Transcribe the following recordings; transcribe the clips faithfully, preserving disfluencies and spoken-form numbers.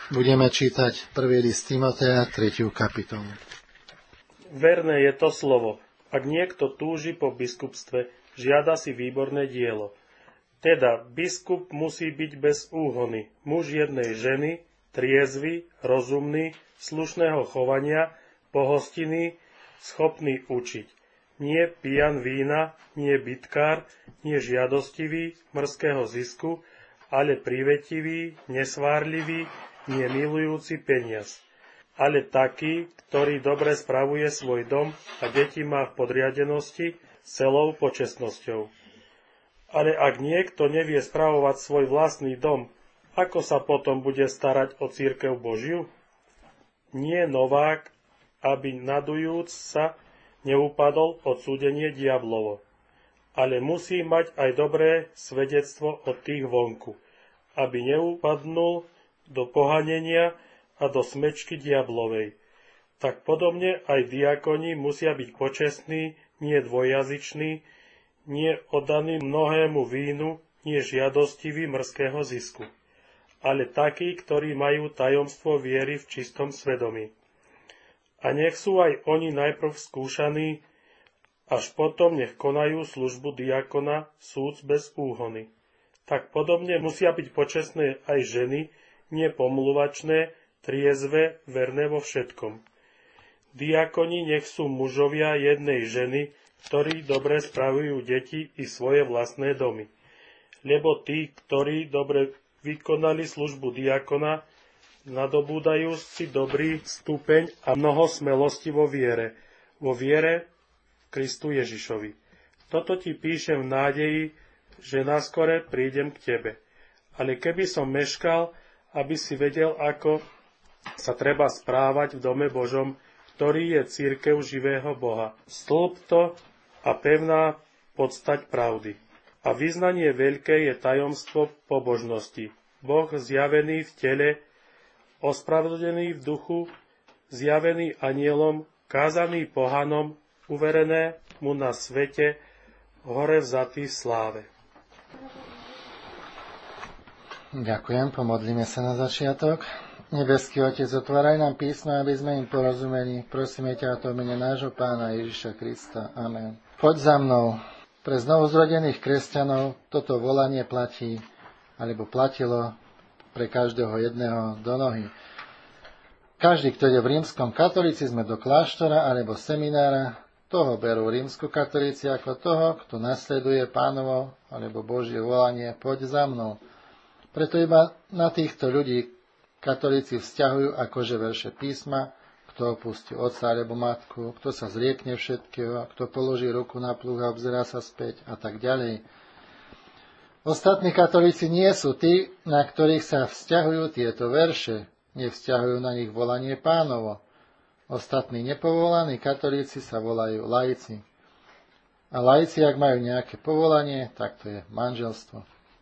Budeme čítať prvý list Timoteja, tretiu kapitolu. Verné je to slovo. Ak niekto túži po biskupstve, žiada si výborné dielo. Teda biskup musí byť bez úhony, muž jednej ženy, triezvy, rozumný, slušného chovania, pohostinný, schopný učiť. Nie pijan vína, nie bitkár, nie žiadostivý mrzkého zisku, ale privetivý, nesvárlivý, nie milujúci peniaz, ale taký, ktorý dobre spravuje svoj dom a deti má v podriadenosti s celou počestnosťou. Ale ak niekto nevie spravovať svoj vlastný dom, ako sa potom bude starať o cirkev Božiu? Nie novák, aby nadujúc sa neupadol odsúdenie diablovo, ale musí mať aj dobré svedectvo od tých vonku, aby neupadnul do pohanenia a do smečky diablovej. Tak podobne aj diakoni musia byť počestní, nie dvojjazyční, nie oddaní mnohému vínu, nie žiadostiví mrzkého zisku, ale takí, ktorí majú tajomstvo viery v čistom svedomí. A nech sú aj oni najprv skúšaní, až potom nech konajú službu diakona súc bez úhony. Tak podobne musia byť počestné aj ženy, nie pomluvačné, triezve, verné vo všetkom. Diakoni nech sú mužovia jednej ženy, ktorí dobre spravujú deti i svoje vlastné domy. Lebo tí, ktorí dobre vykonali službu diakona, nadobúdajú si dobrý stupeň a mnoho smelosti vo viere, vo viere Kristu Ježišovi. Toto ti píšem v nádeji, že naskore prídem k tebe. Ale keby som meškal, aby si vedel, ako sa treba správať v dome Božom, ktorý je cirkev živého Boha. Stĺp to a pevná podstať pravdy. A vyznanie veľké je tajomstvo pobožnosti. Boh zjavený v tele, ospravedlnený v duchu, zjavený anielom, kázaný pohanom, uverené mu na svete, hore vzatý v sláve. Ďakujem, pomodlíme sa na začiatok. Nebeský Otec, otváraj nám písma, aby sme im porozumeli. Prosíme ťa to v mene nášho Pána Ježiša Krista. Amen. Poď za mnou. Pre znovuzrodených kresťanov toto volanie platí, alebo platilo pre každého jedného do nohy. Každý, kto ide v rímskom katolicizme do kláštora alebo seminára, toho berú rímskokatolíci ako toho, kto nasleduje Pánovo alebo Božie volanie, poď za mnou. Preto iba na týchto ľudí katolíci vzťahujú akože verše písma, kto opustí otca alebo matku, kto sa zriekne všetkého, kto položí ruku na pluh a obzerá sa späť a tak ďalej. Ostatní katolíci nie sú tí, na ktorých sa vzťahujú tieto verše, nevzťahujú na nich volanie Pánovo. Ostatní nepovolaní katolíci sa volajú laici. A laici, ak majú nejaké povolanie, tak to je manželstvo.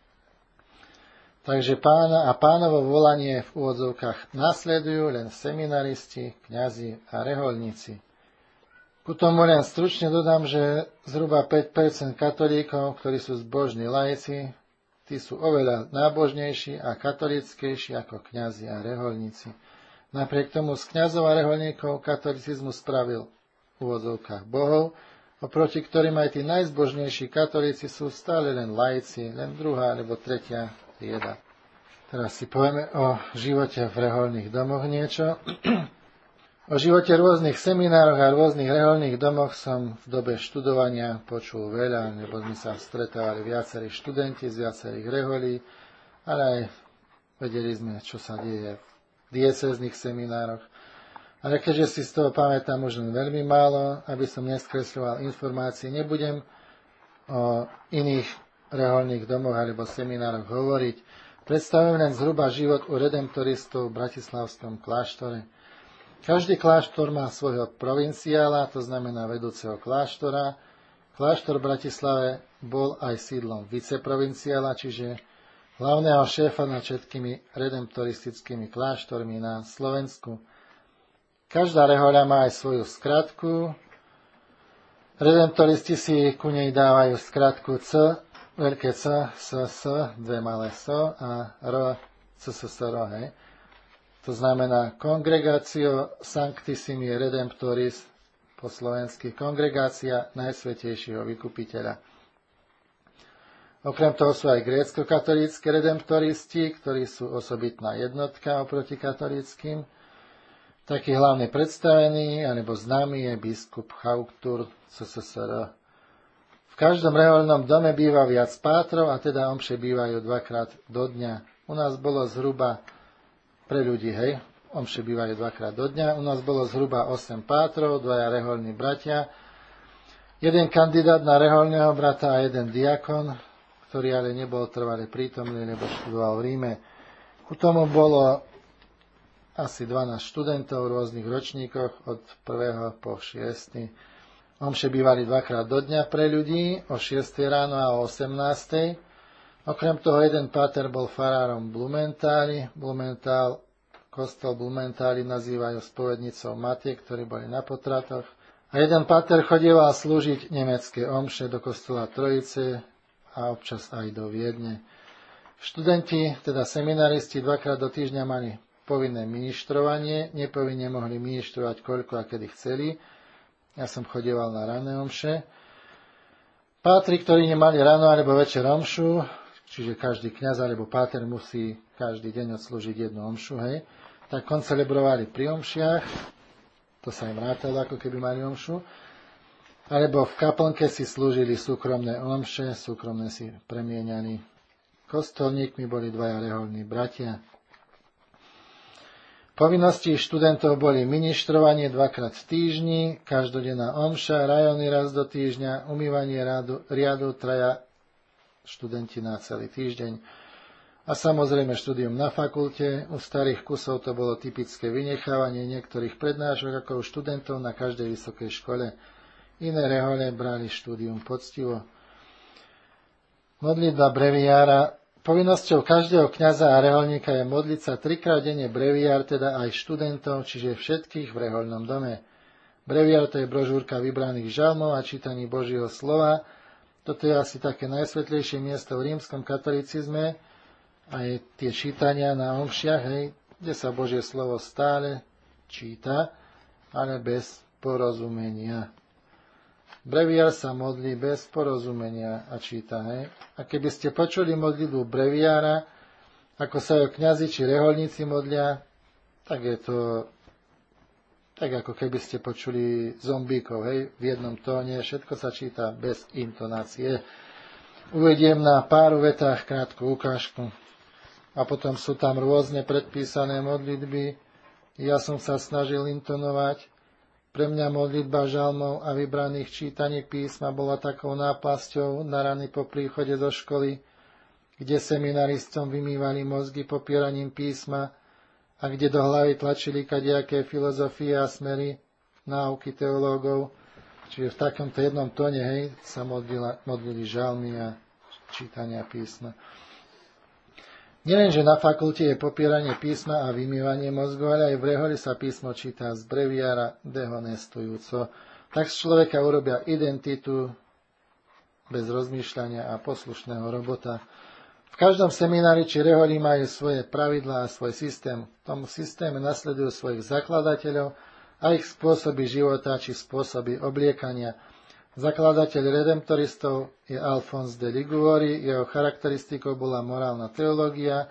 Takže Pána a Pánovo volanie v úvodzovkách nasledujú len seminaristi, kňazi a rehoľníci. Ku tomu len stručne dodám, že zhruba päť percent katolíkov, ktorí sú zbožní laici, tí sú oveľa nábožnejší a katolíckejší ako kňazi a rehoľníci. Napriek tomu z kňazov a rehoľníkov katolicizmus spravil v úvodzovkách bohov, oproti ktorým aj tí najzbožnejší katolíci sú stále len laici, len druhá alebo tretia trieda. Teraz si povieme o živote v rehoľných domoch niečo. O živote rôznych seminároch a rôznych rehoľných domoch som v dobe študovania počul veľa, lebo sme sa stretávali viacerí študenti z viacerých reholí, ale aj vedeli sme, čo sa deje v diecéznych seminároch. Ale keďže si z toho pamätám už len veľmi málo, aby som neskresľoval informácie, nebudem o iných rehoľných domoch alebo seminároch hovoriť. Predstavujem len zhruba život u redemptoristov v bratislavskom kláštore. Každý kláštor má svojho provinciála, to znamená vedúceho kláštora. Kláštor v Bratislave bol aj sídlom viceprovinciála, čiže hlavného šéfa nad všetkými redemptoristickými kláštormi na Slovensku. Každá rehoľa má aj svoju skratku. Redemptoristi si ku nej dávajú skratku C, veľké C, S, S, dve malé S a R, C, S, S, R, hej. to znamená Congregatio Sanctissimi Redemptoris, po slovensky Kongregácia Najsvätejšieho vykupiteľa. Okrem toho sú aj grécko-katolícki redemptoristi, ktorí sú osobitná jednotka oproti katolíckym. Taký hlavný predstavený, alebo známy je biskup Chauktur cé es es er. V každom rehoľnom dome býva viac pátrov, a teda omše bývajú dvakrát do dňa. U nás bolo zhruba, pre ľudí, hej, omše bývajú dvakrát do dňa, u nás bolo zhruba osem pátrov, dvaja rehoľní bratia, jeden kandidát na rehoľného brata a jeden diakon, ktorý ale nebol trvale prítomný, lebo študoval v Ríme. Ku tomu bolo asi dvanásť študentov v rôznych ročníkoch od prvého po šiesty. Omše bývali dvakrát do dňa pre ľudí, o šiestej ráno a o osemnástej. Okrem toho jeden páter bol farárom Blumentáli. Blumentál, kostol Blumentáli nazývajú spovednicou matiek, ktorí boli na potratoch. A jeden páter chodieval slúžiť nemecké omše do kostola Trojice a občas aj do Viedne. Študenti, teda seminaristi, dvakrát do týždňa mali povinné ministrovanie, nepovinne mohli ministrovať koľko a kedy chceli. Ja som chodieval na rané omše. Pátri, ktorí nemali ráno alebo večer omšu, čiže každý kňaz alebo páter musí každý deň odslúžiť jednu omšu, hej, tak koncelebrovali pri omšiach, to sa im rátalo, ako keby mali omšu, alebo v kaplnke si slúžili súkromné omše, súkromné si premieňali. Kostolníkmi boli dvaja rehoľní bratia. Povinnosti študentov boli ministrovanie dvakrát v týždni, každodenná omša, rajony raz do týždňa, umývanie riadu, riadu traja študenti na celý týždeň a samozrejme štúdium na fakulte. U starých kusov to bolo typické vynechávanie niektorých prednášok ako u študentov na každej vysokej škole. Iné rehole brali štúdium poctivo. Modlitba breviára. Povinnosťou každého kňaza a reholníka je modliť sa trikrát denne breviár, teda aj študentov, čiže všetkých v rehoľnom dome. Breviár to je brožúrka vybraných žalmov a čítaní Božieho slova. Toto je asi také najsvetlejšie miesto v rímskom katolicizme, aj tie čítania na omšiach, hej, kde sa Božie slovo stále číta, ale bez porozumenia. Breviár sa modlí bez porozumenia a číta. Hej. A keby ste počuli modlitbu breviára, ako sa ju kňazi či reholníci modlia, tak je to tak, ako keby ste počuli zombíkov, hej, v jednom tóne, všetko sa číta bez intonácie. Uvediem na pár vetách krátku ukážku. A potom sú tam rôzne predpísané modlitby. Ja som sa snažil intonovať. Pre mňa modlitba žalmov a vybraných čítaní písma bola takou náplasťou na rany po príchode zo školy, kde seminaristom vymývali mozgy popieraním písma a kde do hlavy tlačili kadejaké filozofie a smery, náuky teológov. Čiže v takomto jednom tóne, hej, sa modlila, modlili žalmy a čítania písma. Nielenže na fakulte je popieranie písma a vymývanie mozgov, ale aj v reholi sa písmo číta z breviára dehonestujúco. Tak z človeka urobia identitu bez rozmýšľania a poslušného robota. V každom seminári či reholi majú svoje pravidlá a svoj systém. V tom systéme nasledujú svojich zakladateľov a ich spôsoby života či spôsoby obliekania. Zakladateľ redemptoristov je Alphonse de Liguori, jeho charakteristikou bola morálna teológia.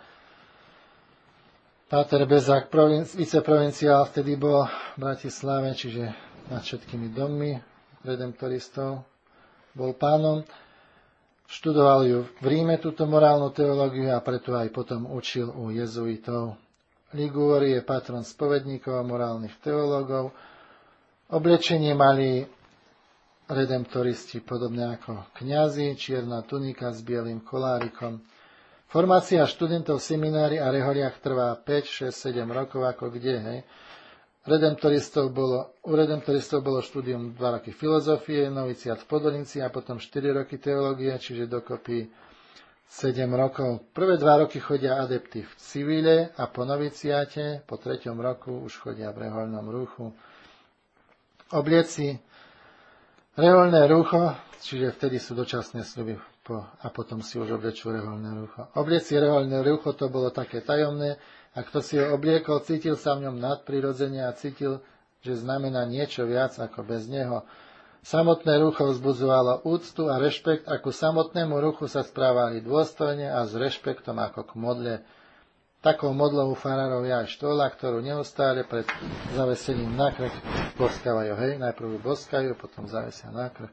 Páter Bezák, provinci- viceprovinciál, vtedy bol v Bratislave, čiže nad všetkými dommi redemptoristov, bol pánom. Študoval ju v Ríme, túto morálnu teológiu, a preto aj potom učil u jezuitov. Liguori je patron spovedníkov a morálnych teológov. Oblečenie mali redemptoristi podobne ako kňazi, čierna tunika s bielým kolárikom. Formácia študentov v seminári a reholiach trvá päť, šesť, sedem rokov, ako kde, hej. Redemptoristov bolo, u redemptoristov bolo štúdium dva roky filozofie, noviciát v Podolnici a potom štyri roky teológie, čiže dokopy sedem rokov. Prvé dva roky chodia adepty v civile a po noviciáte, po treťom roku už chodia v rehoľnom ruchu. Oblieci rehoľné rucho, čiže vtedy sú dočasné sľuby po, a potom si už oblečú rehoľné rucho. Oblieci rehoľné rucho, to bolo také tajomné A kto si ho obliekol, cítil sa v ňom nadprirodzene a cítil, že znamená niečo viac ako bez neho. Samotné rucho vzbudzovalo úctu a rešpekt a ku samotnému ruchu sa správali dôstojne a s rešpektom ako k modle. Takou modlou farárov je aj štola, ktorú neustále pred zavesením na krk boskávajú. Hej, najprv ju boskajú, potom zavesia na krk.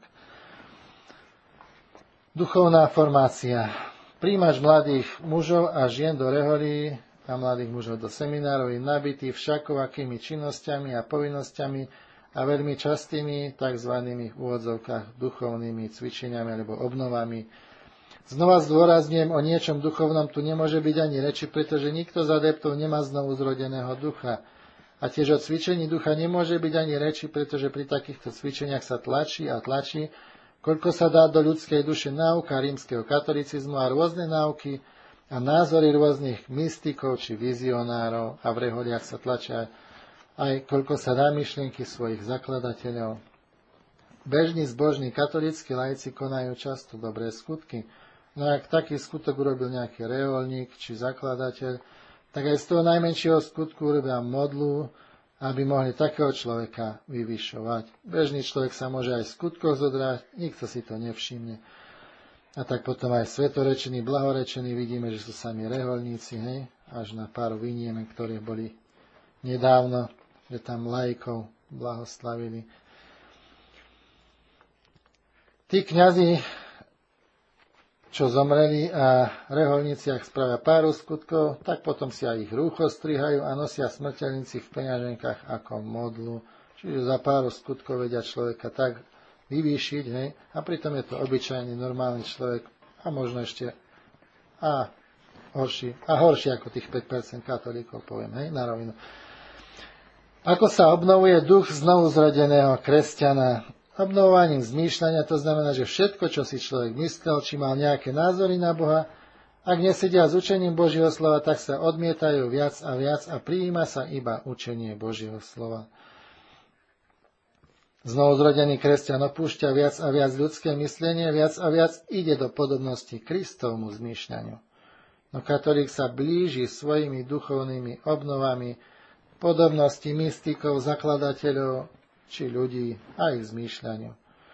Duchovná formácia. Príjmaš mladých mužov a žien do reholí a mladých mužov do seminárov je nabitý všakovakými činnosťami a povinnosťami a veľmi častými tzv. V úvodzovkách duchovnými cvičeniami alebo obnovami. Znova zdôrazňujem, o niečom duchovnom tu nemôže byť ani reči, pretože nikto z adeptov nemá znovu zrodeného ducha. A tiež o cvičení ducha nemôže byť ani reči, pretože pri takýchto cvičeniach sa tlačí a tlačí, koľko sa dá do ľudskej duše náuka rímskeho katolicizmu a rôzne náuky a názory rôznych mystikov či vizionárov a v reholiach sa tlačia aj koľko sa dá myšlienky svojich zakladateľov. Bežní zbožní katolícki laici konajú často dobré skutky, no ak taký skutok urobil nejaký reholník či zakladateľ, tak aj z toho najmenšieho skutku urobia modlu, aby mohli takého človeka vyvyšovať. Bežný človek sa môže aj v skutkoch zodrať, nikto si to nevšimne. A tak potom aj svetorečení, blahorečení vidíme, že sú sami reholníci, hej, až na pár výnimiek, ktorí boli nedávno, že tam laikov blahoslavili. Tí kňazi, čo zomreli a reholníci, ak spravia pár skutkov, tak potom si aj ich rúcho strihajú a nosia smrteľníci v peňaženkách ako modlu. Čiže za pár skutkov vedia človeka tak vyvýšiť, hej, a pritom je to obyčajný, normálny človek a možno ešte a horší, a horší ako tých päť percent katolíkov, poviem, hej, na rovinu. Ako sa obnovuje duch znovu zrodeného kresťana? Obnovovaním zmýšľania to znamená, že všetko, čo si človek myslel, či mal nejaké názory na Boha, ak nesedia s učením Božieho slova, tak sa odmietajú viac a viac a prijíma sa iba učenie Božieho slova. Znovuzrodený kresťan opúšťa viac a viac ľudské myslenie, viac a viac ide do podobnosti Kristovmu zmýšľaniu. No katolík sa blíži svojimi duchovnými obnovami podobnosti mystikov, zakladateľov či ľudí a ich zmýšľaniu.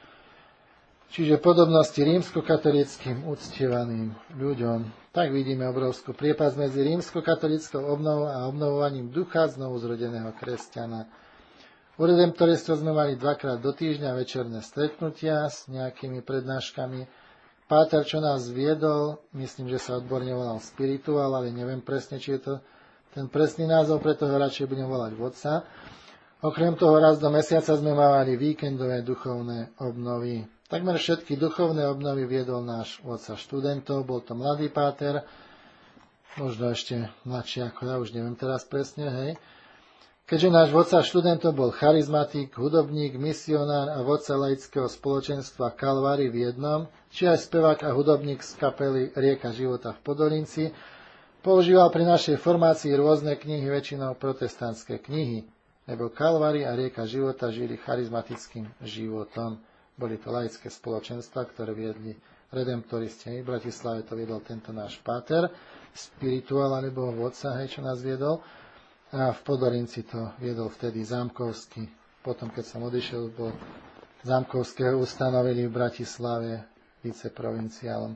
Čiže podobnosti rímskokatolíckym uctievaným ľuďom. Tak vidíme obrovskú priepas medzi rímskokatolíckou obnovou a obnovovaním ducha znovuzrodeného kresťana. U redemptoristov sme mali dvakrát do týždňa večerné stretnutia s nejakými prednáškami. Páter, čo nás viedol, myslím, že sa odborne volal spirituál, ale neviem presne, či je to ten presný názov, preto ho radšej budem volať vodca. Okrem toho raz do mesiaca sme mali víkendové duchovné obnovy. Takmer všetky duchovné obnovy viedol náš vodca študentov, bol to mladý páter, možno ešte mladší ako ja, už neviem teraz presne, hej. Keďže náš vodca študentov bol charizmatik, hudobník, misionár a vodca laického spoločenstva Kalvári v jednom, či aj spevák a hudobník z kapely Rieka života v Podolinci, používal pri našej formácii rôzne knihy, väčšinou protestantské knihy, lebo Kalvári a Rieka života žili charizmatickým životom. Boli to laické spoločenstva, ktoré viedli redemptoristi. V Bratislave to viedol tento náš páter, spirituál alebo vodca, hej, čo nás viedol. A v Podolinci to viedol vtedy Zámkovský. Potom, keď som odišiel, bol Zámkovského ustanovili v Bratislave viceprovinciálom.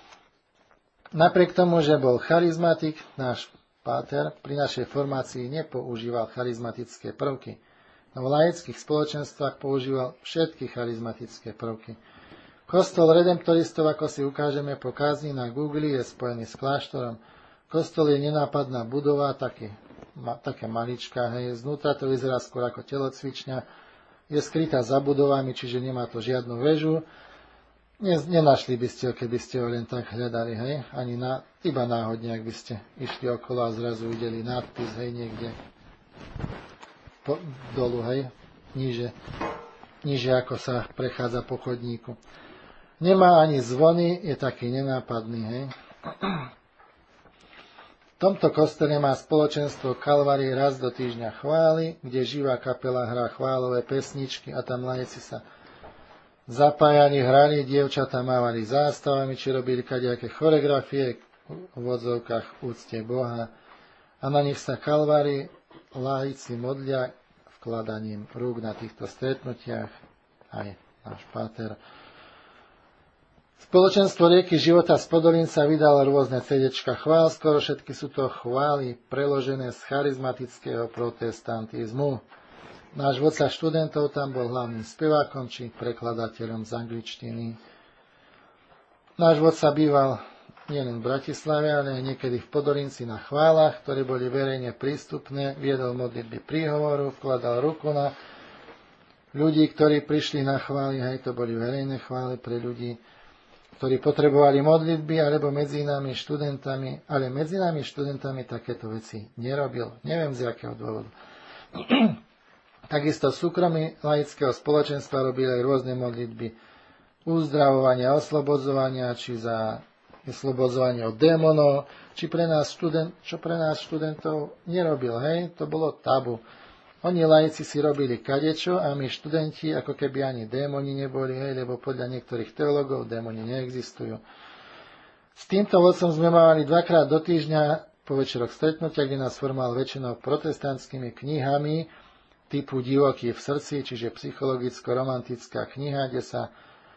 Napriek tomu, že bol charizmatik, náš páter pri našej formácii nepoužíval charizmatické prvky. No v laických spoločenstvách používal všetky charizmatické prvky. Kostol redemptoristov, ako si ukážeme po kázni na Google, je spojený s kláštorom. Kostol je nenápadná budova, taký Ma, také maličká, hej, znútra to vyzerá skôr ako telocvičňa, je skrytá za budovami, čiže nemá to žiadnu väžu. Ne, nenašli by ste ho, keby ste ho len tak hľadali, hej, ani na, iba náhodne, ak by ste išli okolo a zrazu videli nadpis, hej, niekde po, dolu, hej, níže, níže ako sa prechádza po chodníku. Nemá ani zvony, je taký nenápadný, hej. V tomto kostole má spoločenstvo Kalvári raz do týždňa chvály, kde živá kapela hrá chválové pesničky a tam laici sa zapájali, hrali, dievčatá mávali zástavami, či robili kadejaké choreografie v odzovkách úcte Boha. a na nich sa kalvári laici modlia vkladaním rúk na týchto stretnutiach, aj náš páter. Spoločenstvo Rieky života z Podolín sa vydalo rôzne cédečka chvál, skoro všetky sú to chvály preložené z charizmatického protestantizmu. Náš vodca študentov tam bol hlavným spevákom či prekladateľom z angličtiny. Náš vodca býval nielen v Bratislave, ale aj niekedy v Podolínci na chválach, ktoré boli verejne prístupné, viedol modlitby príhovoru, vkladal ruku na ľudí, ktorí prišli na chvály, hej, to boli verejné chvály pre ľudí, ktorí potrebovali modlitby, alebo medzi nami študentami, ale medzi nami študentami takéto veci nerobil. Neviem z jakého dôvodu. Takisto v súkromí laického spoločenstva robili aj rôzne modlitby uzdravovania, oslobodzovania, či za oslobodzovanie od démonov, či pre nás študent, čo pre nás študentov nerobil. Hej, to bolo tabu. Oni laici si robili kadečo a my študenti, ako keby ani démoni neboli, hej, lebo podľa niektorých teológov démoni neexistujú. S týmto vodcom sme mali dvakrát do týždňa po večeroch stretnutia, kde nás formoval väčšinou protestantskými knihami typu Divoký v srdci, čiže psychologicko-romantická kniha, kde sa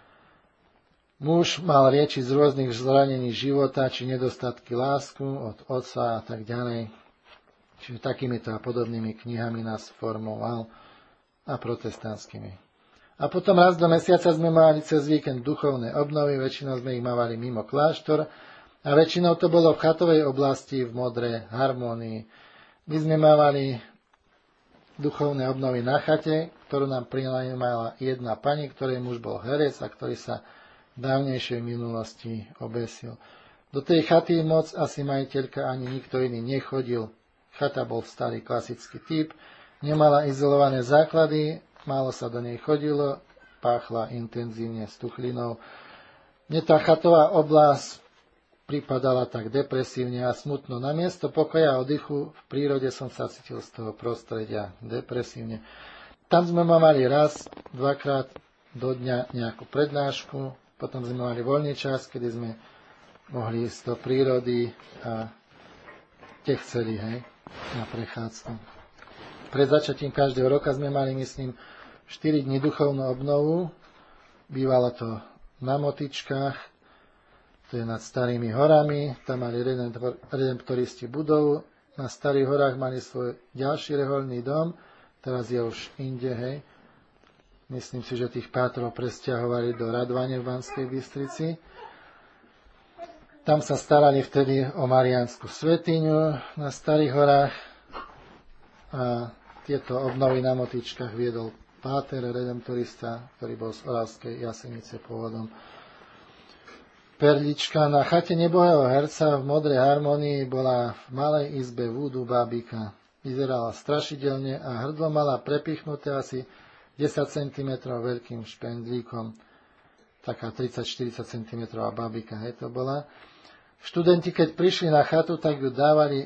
muž mal riečiť z rôznych zranení života, či nedostatky lásku od otca a tak ďalej. Čiže takýmito a podobnými knihami nás formoval a protestantskými. A potom raz do mesiaca sme mali cez víkend duchovné obnovy, väčšinou sme ich mávali mimo kláštor a väčšinou to bolo v chatovej oblasti v Modrej Harmonii. My sme mávali duchovné obnovy na chate, ktorú nám prinájmala jedna pani, ktorej muž bol herec a ktorý sa v dávnejšej minulosti obesil. Do tej chaty moc asi majiteľka ani nikto iný nechodil. Chata bol starý klasický typ, nemala izolované základy, málo sa do nej chodilo, páchla intenzívne stuchlinou. Mne tá chatová oblasť pripadala tak depresívne a smutno. Namiesto pokoja a oddychu v prírode som sa cítil z toho prostredia depresívne. Tam sme mali raz, dvakrát do dňa nejakú prednášku, potom sme mali voľný čas, kedy sme mohli ísť do prírody a tie chceli, hej, na prechádzku. Pred začatím každého roka sme mali, myslím, štyri dni duchovnú obnovu. Bývalo to na Motičkách, to je nad Starými horami, tam mali redemptoristi budovu. Na Starých horách mali svoj ďalší rehoľný dom, teraz je už inde, hej. Myslím si, že tých pátrov presťahovali do Radvane v Banskej Bystrici. Tam sa starali vtedy o Mariánsku svätyňu na Starých horách a tieto obnovy na Motičkách viedol páter, redemptorista, ktorý bol z Oravskej Jasenice pôvodom. Perlička na chate nebohého herca v Modrej Harmonii bola v malej izbe vúdu bábika. Vyzerala strašidelne a hrdlo mala prepichnuté asi desať centimetrov veľkým špendlíkom. Taká tridsať štyridsať centimetrov bábika, hej, to bola. Študenti, keď prišli na chatu, tak ju dávali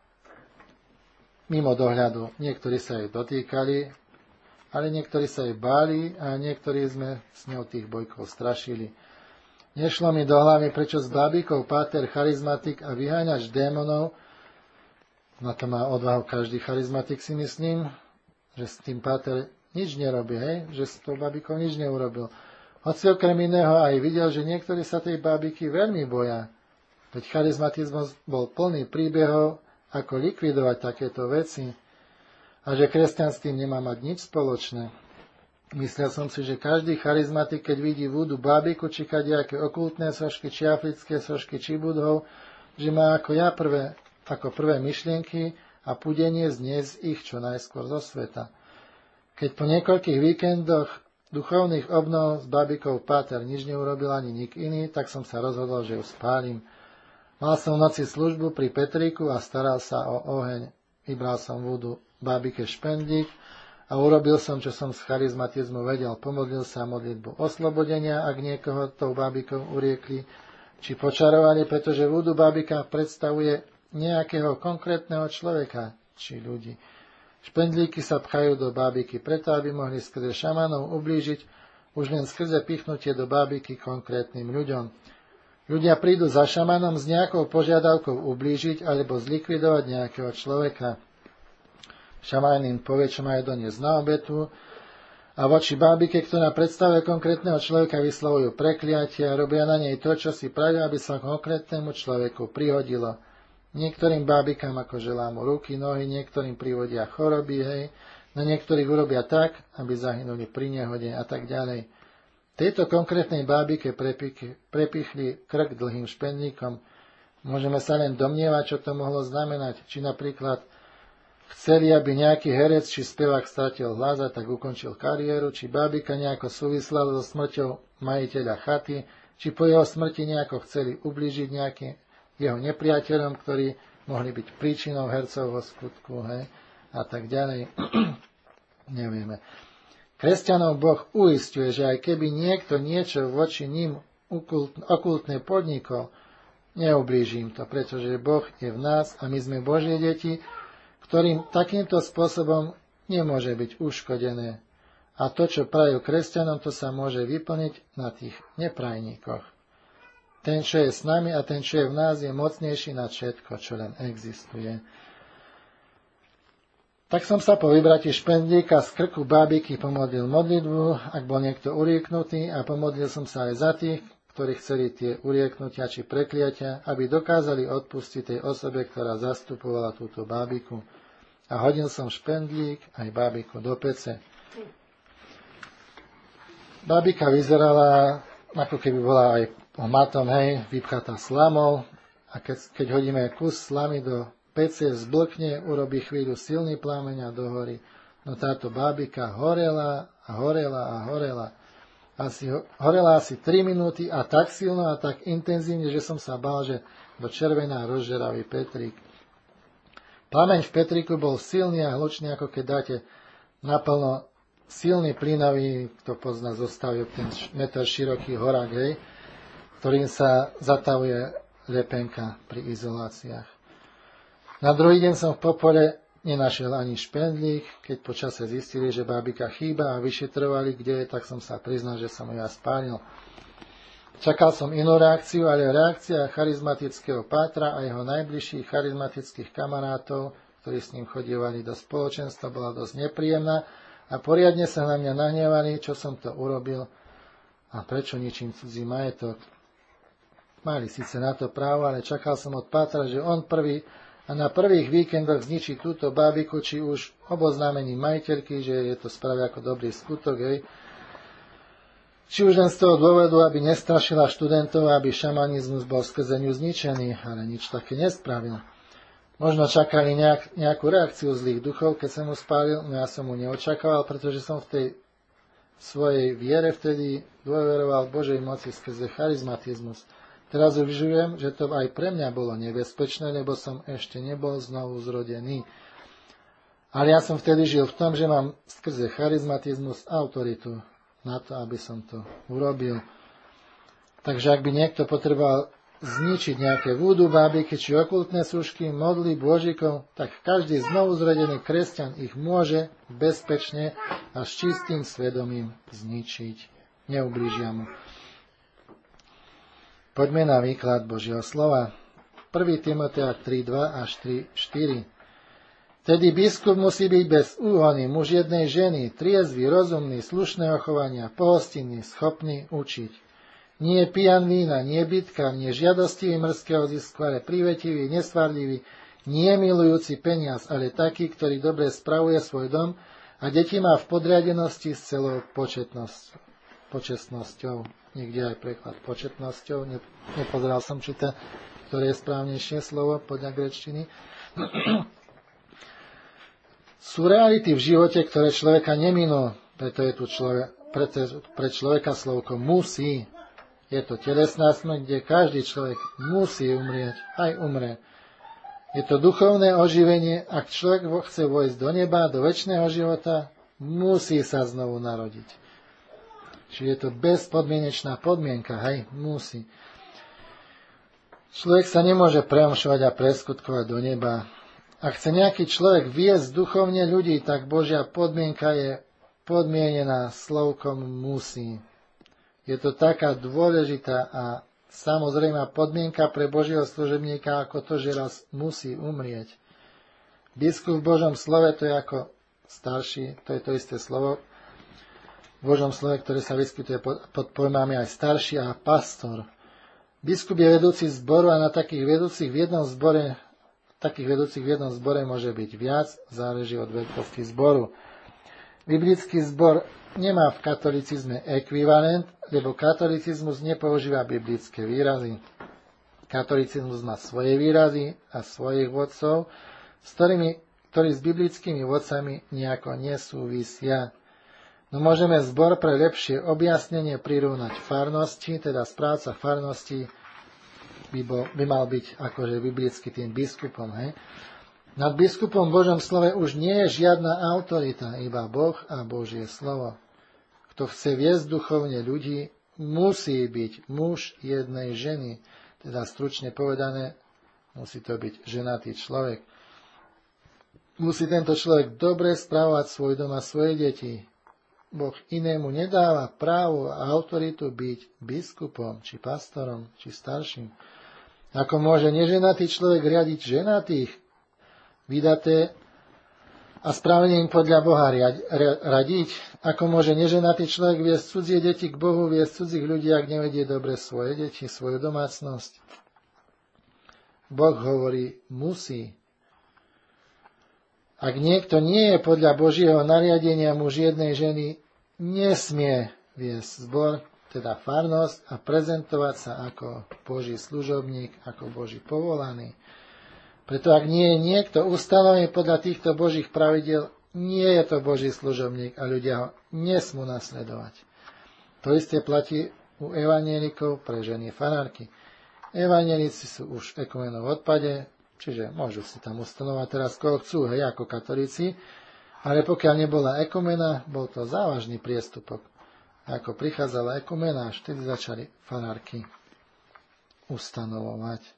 mimo dohľadu. Niektorí sa jej dotýkali, ale niektorí sa jej báli a niektorí sme s ňou tých bojkov strašili. Nešlo mi do hlavy, prečo s bábikou páter charizmatik a vyháňač démonov, na to má odvahu každý charizmatik, si myslím, že s tým páter nič nerobí, hej? Že s tou bábikou nič neurobil. Hoci okrem iného aj videl, že niektorí sa tej bábiky veľmi boja. Veď charizmatizmus bol plný príbehov, ako likvidovať takéto veci a že kresťan s tým nemá mať nič spoločné. Myslel som si, že každý charizmatik, keď vidí vúdu bábiku, či kadejaké okultné sošky, či africké sošky, či budhov, že má ako ja prvé, ako prvé myšlienky a púdenie zniesť ich čo najskôr zo sveta. Keď po niekoľkých víkendoch duchovných obnov s bábikou páter nič neurobil ani nik iný, tak som sa rozhodol, že ju spálim. Mal som v noci službu pri Petríku a staral sa o oheň. Vybral som vúdu bábike špendlík a urobil som, čo som z charizmatizmu vedel. Pomodlil sa modlitbu oslobodenia, ak niekoho tou bábikou uriekli, či počarovali, pretože vúdu bábika predstavuje nejakého konkrétneho človeka, či ľudí. Špendlíky sa pchajú do bábiky preto, aby mohli skrze šamanov ublížiť už len skrze pichnutie do bábiky konkrétnym ľuďom. Ľudia prídu za šamanom s nejakou požiadavkou ublížiť alebo zlikvidovať nejakého človeka. Šaman im povie, čo majú doniesť na obetu a voči bábike, ktorá predstavuje konkrétneho človeka, vyslovujú prekliatie a robia na nej to, čo si prajú, aby sa konkrétnemu človeku prihodilo. Niektorým bábikám ako želá mu ruky, nohy, niektorým privodia choroby, hej, na niektorých urobia tak, aby zahynuli pri nehode a tak ďalej. Tejto konkrétnej bábike prepichli krk dlhým špendlíkom. Môžeme sa len domnievať, čo to mohlo znamenať. Či napríklad chceli, aby nejaký herec či spevák stratil hlas a tak ukončil kariéru, či bábika nejako súvisla so smrťou majiteľa chaty, či po jeho smrti nejako chceli ublížiť nejakým jeho nepriateľom, ktorí mohli byť príčinou hercovho skutku, hej, a tak ďalej. Nevieme. Kresťanov Boh uisťuje, že aj keby niekto niečo voči ním okultne podnikol, neublížim to, pretože Boh je v nás a my sme Božie deti, ktorým takýmto spôsobom nemôže byť uškodené. A to, čo prajú kresťanom, to sa môže vyplniť na tých neprajníkoch. Ten, čo je s nami a ten, čo je v nás, je mocnejší na všetko, čo len existuje. Tak som sa po vybratí špendlíka z krku bábiky pomodlil modlitbu, ak bol niekto urieknutý, a pomodlil som sa aj za tých, ktorí chceli tie urieknutia či prekliatia, aby dokázali odpustiť tej osobe, ktorá zastupovala túto bábiku. A hodil som špendlík aj bábiku do pece. Bábika vyzerala, ako keby bola aj matom, hej, vypchatá slamou, a keď, keď hodíme kus slamy do pece, zblkne, urobí chvíľu silný plameň a dohorí. No táto bábika horela a horela a horela. Asi, horela asi tri minúty a tak silno a tak intenzívne, že som sa bál, že do červená rozžeravý Petrík. Plameň v Petríku bol silný a hlučný, ako keď dáte naplno silný plynový, kto pozná, zostavil ten meter široký horák, hej, ktorým sa zatavuje lepenka pri izoláciách. Na druhý deň som v Popole nenašiel ani špendlík. Keď po čase zistili, že bábika chýba a vyšetrovali, kde je, tak som sa priznal, že som ju ja spálil. Čakal som inú reakciu, ale reakcia charizmatického Pátra a jeho najbližších charizmatických kamarátov, ktorí s ním chodievali do spoločenstva, bola dosť nepríjemná a poriadne sa na mňa nahnevali, čo som to urobil a prečo ničím cudzí majetok. Mali síce na to právo, ale čakal som od Pátra, že on prvý a na prvých víkendoch zničí túto bábiku, či už oboznámení majiteľky, že je to spravia ako dobrý skutok, hej. Či už len z toho dôvodu, aby nestrašila študentov, aby šamanizmus bol skrze ňu zničený, ale nič také nespravil. Možno čakali nejak, nejakú reakciu zlých duchov, keď som mu spálil, no ja som mu neočakával, pretože som v tej svojej viere vtedy dôveroval Božej moci skrze charizmatizmus. Teraz uvažujem, že to aj pre mňa bolo nebezpečné, lebo som ešte nebol znovu zrodený. Ale ja som vtedy žil v tom, že mám skrze charizmatizmus autoritu na to, aby som to urobil. Takže ak by niekto potreboval zničiť nejaké vúdu, bábiky či okultné súšky, modly, božíkov, tak každý znovu zrodený kresťan ich môže bezpečne a s čistým svedomím zničiť. Neublížia mu. Poďme na výklad Božieho slova. prvý. Timotea tri dva až tri štyri. Tedy biskup musí byť bez úhony, muž jednej ženy, triezvy, rozumný, slušného chovania, pohostinný, schopný učiť. Nie pijan vína, nie bitka, nie žiadostivý mrzkého zisku, ale privetivý, nesvarlivý, nie milujúci peniaz, ale taký, ktorý dobre spravuje svoj dom a deti má v podriadenosti s celou počestnosťou. Niekde aj preklad početnosťou. Nepozeral som, či to, ktoré je správnejšie slovo podľa gréčtiny. Sú reality v živote, ktoré človeka neminú, preto je tu človek, preto, pre človeka slovko musí. Je to telesná smrť, kde každý človek musí umrieť, aj umre. Je to duchovné oživenie, ak človek chce vojsť do neba, do večného života, musí sa znovu narodiť. Čiže je to bezpodmienečná podmienka, hej, musí. Človek sa nemôže preomšovať a preskutkovať do neba. Ak chce nejaký človek viesť duchovne ľudí, tak Božia podmienka je podmienená slovkom musí. Je to taká dôležitá a samozrejmá podmienka pre Božieho služebníka ako to, že raz musí umrieť. Biskup v Božom slove to je ako starší, to je to isté slovo v Božom slove, ktoré sa vyskytuje pod, pod pojmami aj starší a pastor. Biskup je vedúci zboru a na takých vedúcich v jednom zbore, takých vedúcich v jednom zbore môže byť viac, záleží od veľkosti zboru. Biblický zbor nemá v katolicizme ekvivalent, lebo katolicizmus nepoužíva biblické výrazy. Katolicizmus má svoje výrazy a svojich vodcov, s ktorými, ktorí s biblickými vodcami nejako nesúvisia. No môžeme zbor pre lepšie objasnenie prirovnať farnosti, teda správca farnosti by, bol, by mal byť akože biblicky tým biskupom. Hej? Nad biskupom v Božom slove už nie je žiadna autorita, iba Boh a Božie slovo. Kto chce viesť duchovne ľudí, musí byť muž jednej ženy, teda stručne povedané, musí to byť ženatý človek. Musí tento človek dobre správať svoj dom a svoje deti. Boh inému nedáva právo a autoritu byť biskupom, či pastorom, či starším. Ako môže neženatý človek riadiť ženatých, vydaté a správne im podľa Boha radiť? Ako môže neženatý človek viesť cudzie deti k Bohu, viesť cudzích ľudí, ak nevedie dobre svoje deti, svoju domácnosť? Boh hovorí, musí. Ak niekto nie je podľa Božieho nariadenia muž jednej ženy, nesmie viesť zbor, teda farnosť, a prezentovať sa ako Boží služobník, ako Boží povolaný. Preto ak nie je niekto ustanovený podľa týchto Božích pravidiel, nie je to Boží služobník a ľudia ho nesmú nasledovať. To isté platí u evanjelikov pre ženy farárky. Evanjelici sú už ekumenou v odpade, čiže môžu si tam ustanovať teraz koho chcú, hej, ako katolíci, ale pokiaľ nebola ekumena, bol to závažný priestupok. Ako prichádzala ekumena, až vtedy začali farárky ustanovovať.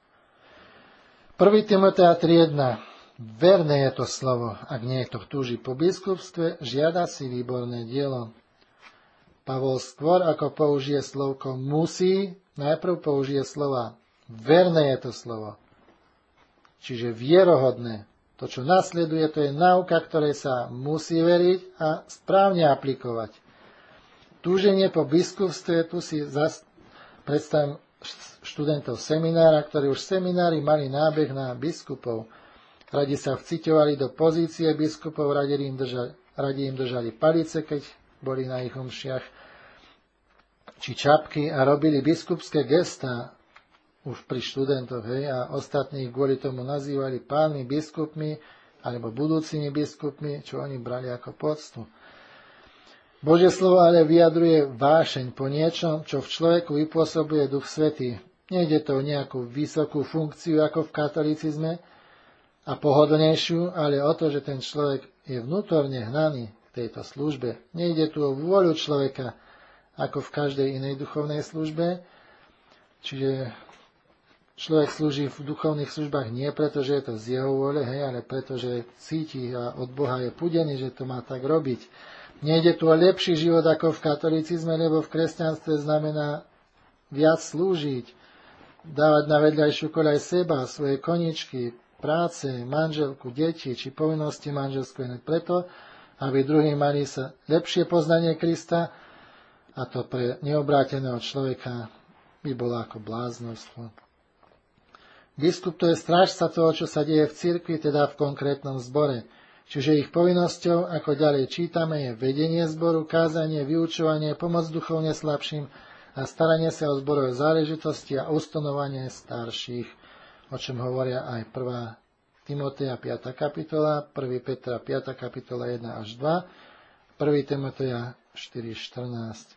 prvý. Timotea tri jedna. Verné je to slovo, ak niekto túži po biskupstve, žiada si výborné dielo. Pavol skôr, ako použije slovko musí, najprv použije slova verné je to slovo. Čiže vierohodné. To, čo nasleduje, to je náuka, ktorej sa musí veriť a správne aplikovať. Túženie po biskupstve, tu si zas predstavím študentov seminára, ktorí už v seminári mali nábeh na biskupov. Radi sa vciťovali do pozície biskupov, radi im držali, radi im držali palice, keď boli na ich omšiach, či čapky a robili biskupské gestá už pri študentoch, hej, a ostatných kvôli tomu nazývali pánmi biskupmi alebo budúcimi biskupmi, čo oni brali ako poctu. Božie slovo ale vyjadruje vášeň po niečom, čo v človeku vypôsobuje Duch Svätý. Nejde to o nejakú vysokú funkciu ako v katolicizme a pohodlnejšiu, ale o to, že ten človek je vnútorne hnaný k tejto službe. Nejde tu o vôľu človeka ako v každej inej duchovnej službe, čiže človek slúži v duchovných službách nie preto, že je to z jeho vôle, hej, ale preto, že cíti a od Boha je pudený, že to má tak robiť. Nejde tu o lepší život ako v katolicizme, lebo v kresťanstve znamená viac slúžiť, dávať na vedľajšiu koľaj seba, svoje koničky, práce, manželku, deti či povinnosti manželskú len preto, aby druhí mali sa lepšie poznanie Krista, a to pre neobráteného človeka by bolo ako bláznostvo. Biskup to je strážca toho, čo sa deje v cirkvi, teda v konkrétnom zbore. Čiže ich povinnosťou, ako ďalej čítame, je vedenie zboru, kázanie, vyučovanie, pomoc duchovne slabším a staranie sa o zborové záležitosti a ustanovanie starších, o čom hovoria aj prvá. Timotea piata kapitola, prvá. Petra piata kapitola jedna až dva, prvá. Timotea štyri štrnásť.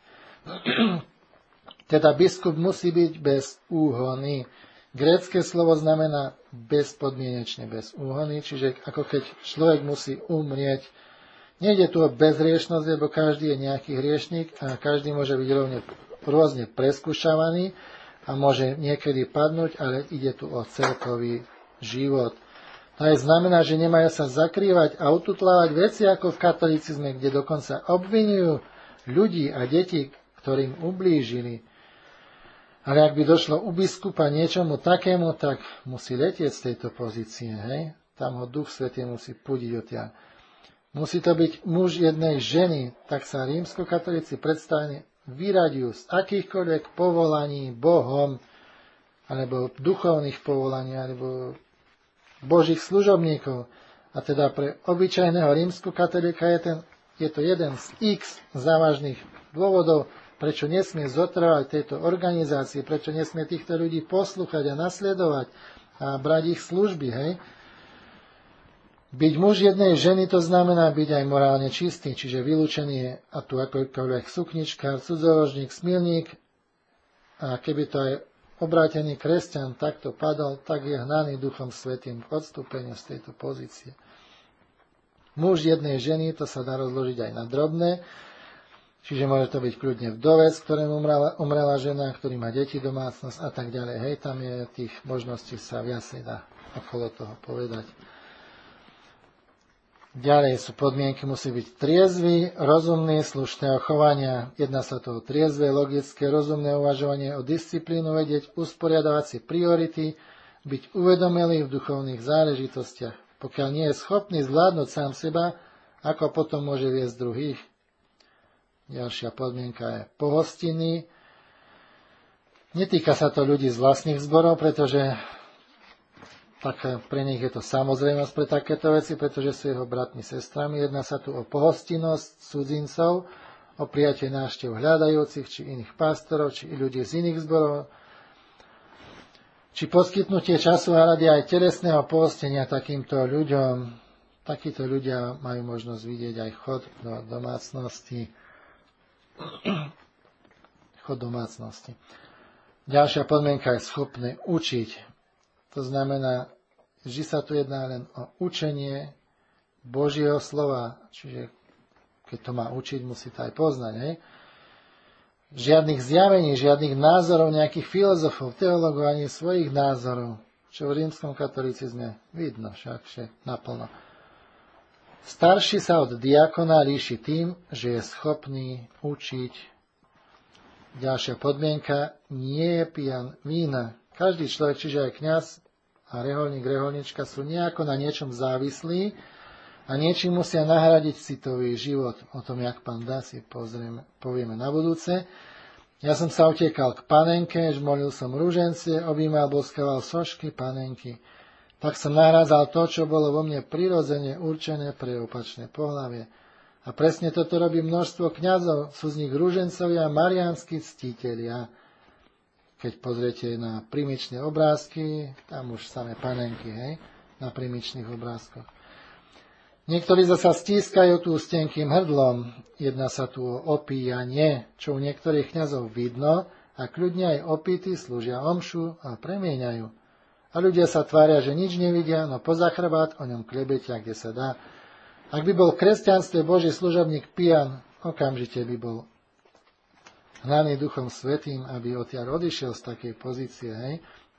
Teda biskup musí byť bez úhony. Grécke slovo znamená bezpodmienečne, bez úhony, čiže ako keď človek musí umrieť. Nejde tu o bezhriešnosť, lebo každý je nejaký hriešnik a každý môže byť rovne, rôzne preskúšavaný a môže niekedy padnúť, ale ide tu o celkový život. To aj znamená, že nemajú sa zakrývať a ututlávať veci ako v katolicizme, kde dokonca obvinujú ľudí a deti, ktorým ublížili. Ale ak by došlo u biskupa niečomu takému, tak musí letieť z tejto pozície. Hej? Tam ho Duch Svätý musí pudiť odtiaľ. Musí to byť muž jednej ženy, tak sa rímskokatolíci predstavení vyraďujú z akýchkoľvek povolaní Bohom, alebo duchovných povolaní, alebo Božích služobníkov. A teda pre obyčajného rímskokatolíka je, ten, je to jeden z x závažných dôvodov, prečo nesmie zotrvať tejto organizácii, prečo nesmie týchto ľudí poslúchať a nasledovať a brať ich služby. Hej? Byť muž jednej ženy, to znamená byť aj morálne čistý, čiže vylúčený je a tu akoľvek sukničkár, cudzoložník, smilník. A keby to aj obrátený kresťan takto padol, tak je hnaný Duchom Svätým k odstúpeniu z tejto pozície. Muž jednej ženy, to sa dá rozložiť aj na drobné, čiže môže to byť kľudne vdovec, ktorému umrela, umrela žena, ktorý má deti, domácnosť a tak ďalej. Hej, tam je tých možností sa viacej dá okolo toho povedať. Ďalej sú podmienky, musí byť triezvy, rozumný, slušného chovania. Jedná sa to o triezve, logické, rozumné uvažovanie, o disciplínu, vedieť, usporiadavať si priority, byť uvedomelý v duchovných záležitostiach. Pokiaľ nie je schopný zvládnuť sám seba, ako potom môže viesť druhých? Ďalšia podmienka je pohostinný. Netýka sa to ľudí z vlastných zborov, pretože tak pre nich je to samozrejmosť pre takéto veci, pretože sú jeho bratmi, sestrami. Jedná sa tu o pohostinnosť cudzincov, o prijatie návštev hľadajúcich, či iných pastorov, či ľudí z iných zborov, či poskytnutie času a rady aj telesného pohostenia takýmto ľuďom. Takíto ľudia majú možnosť vidieť aj chod do domácnosti. Chod domácnosti. Ďalšia podmienka je schopné učiť. To znamená, že sa tu jedná len o učenie Božieho slova, čiže keď to má učiť, musí to aj poznať. Hej? Žiadnych zjavení, žiadnych názorov nejakých filozofov, teológov, ani svojich názorov, čo v rímskom katolicizme vidno však, že naplno. Starší sa od diakona líši tým, že je schopný učiť. Ďalšia podmienka, nie je pijan vína. Každý človek, čiže aj kňaz a reholník, reholnička sú nejako na niečom závislí a niečím musia nahradiť citový život. O tom, jak pán dá, si pozrieme, povieme na budúce. Ja som sa utekal k panenke, žmolil som rúžencie, objímal, boskával sošky panenky. Tak som nahrázal to, čo bolo vo mne prirodzene určené pre opačné pohlavie. A presne toto robí množstvo kňazov, sú z nich rúžencovia a mariánsky ctitelia. Keď pozriete na primičné obrázky, tam už samé panenky, hej, na primičných obrázkoch. Niektorí zasa stískajú tu s tenkým hrdlom. Jedná sa tu o opíjanie, čo u niektorých kňazov vidno, a kľudne aj opití slúžia omšu a premieňajú. A ľudia sa tvária, že nič nevidia, no poza chrbát o ňom klebetia, kde sa dá. Ak by bol v kresťanstve Boží služobník pijan, okamžite by bol hnaný Duchom Svätým, aby odtiaľ odišiel z takej pozície. Hej?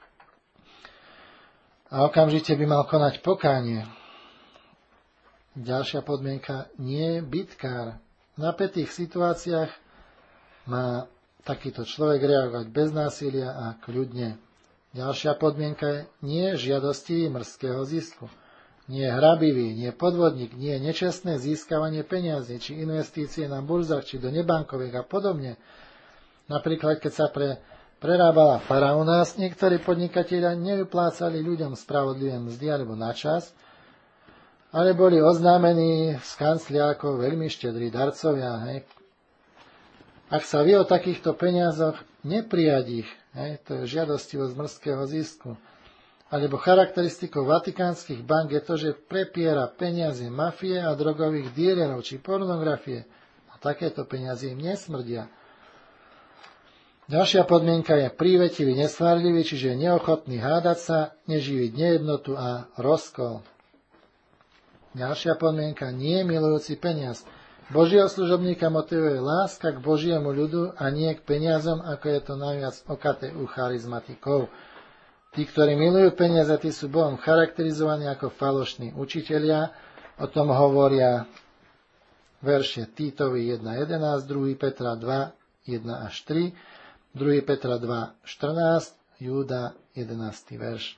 A okamžite by mal konať pokánie. Ďalšia podmienka, nie je bitkár. V napätých situáciách má takýto človek reagovať bez násilia a kľudne. Ďalšia podmienka je, nie je žiadostivý mrzského zisku. Nie je hrabivý, nie je podvodník, nie je nečestné získavanie peniazy, či investície na burzách, či do nebankoviek a podobne. Napríklad, keď sa pre, prerábala fara u nás, niektorí podnikatelia nevyplácali ľuďom spravodlivé mzdy alebo na čas, ale boli oznámení z kanclia ako veľmi štedrí darcovia. Hej. Ak sa vie o takýchto peniazoch, neprijať ich, hej, to je žiadostivosť mrzského zisku. Alebo charakteristikou vatikánskych bank je to, že prepiera peniaze mafie a drogových dílerov či pornografie. A takéto peniaze im nesmrdia. Ďalšia podmienka je prívetivý, nesvárlivý, čiže neochotný hádať sa, neživiť nejednotu a rozkol. Ďalšia podmienka, nie milujúci peniaz. Božieho služobníka motivuje láska k Božiemu ľudu a nie k peniazom, ako je to najviac okaté u charizmatikov. Tí, ktorí milujú peniaze, tí sú Bohom charakterizovaní ako falošní učitelia. O tom hovoria verše Týtovi jedna jedenásť, druhý Petra dva, jeden až tri. druhá Petra dva štrnásť, Júda jedenásty verš.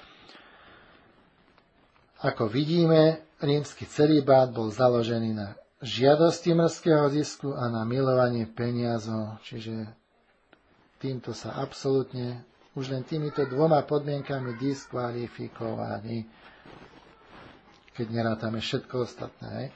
Ako vidíme, rímsky celibát bol založený na žiadosti mrzkého zisku a na milovanie peniazov, čiže týmto sa absolútne už len týmito dvoma podmienkami diskvalifikovali, keď nerátame všetko ostatné.